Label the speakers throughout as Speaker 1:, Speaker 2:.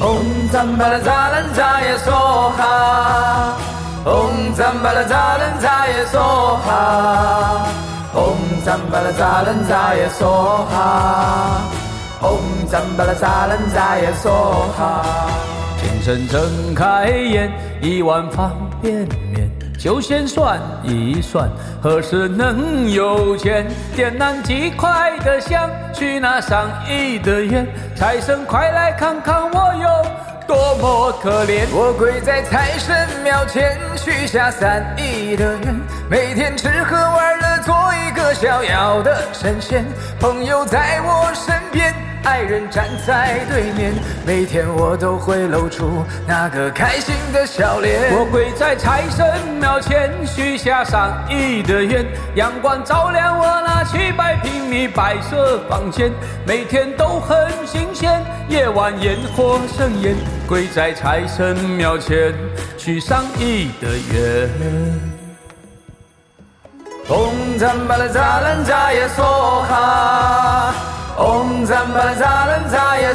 Speaker 1: Om Zambala Zalan Jaya Soha Om Zambala Zalan Jaya Soha Om Zambala Zalan Jaya Soha Om Zambala Zalan Jaya Soha 清晨睁开眼，1碗方便面，就先算一算，何时能有钱？点燃几块的香，许那上亿的愿，财神快来看看我有多么可怜。我跪在财神庙前，许下3亿的愿，每天吃喝玩乐，做一个逍遥的神仙。朋友在我身边，爱人站在对面，每天我都会露出那个开心的笑脸。我跪在财神庙前，许下上亿的愿，阳光照亮我那700平米白色房间，每天都很新鲜，夜晚烟火盛宴。跪在财神庙前，许上亿的愿。Om Zambala Zalan Jaya Soha Om Zambala Zalan Jaya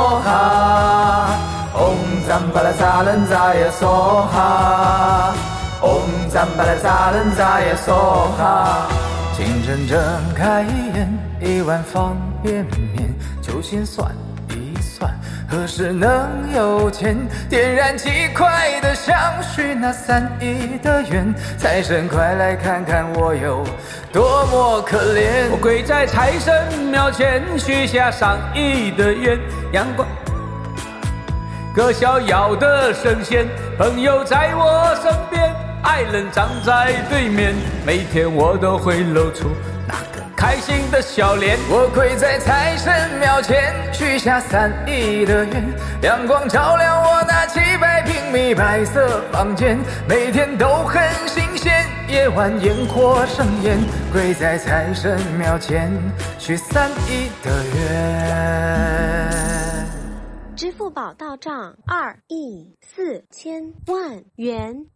Speaker 1: Soha Om Zambala Zalan Jaya Soha Om Zambala Zalan Jaya Soha 清晨睁开眼，1碗方便面，就先算一算，何时能有钱？点燃几块的香，许那3亿的愿，财神快来看看我有多么可怜。我跪在财神庙前，许下上亿的愿，阳光个逍遥的神仙，朋友在我身边，爱人站在对面，每天我都会露出那个开心的笑脸。我跪在财神庙前，许下3亿的愿，阳光照亮我那700平米白色房间，每天都很新鲜，夜晚烟火盛宴。跪在财神庙前，许3亿的愿。
Speaker 2: 支付宝到账2亿4千万元。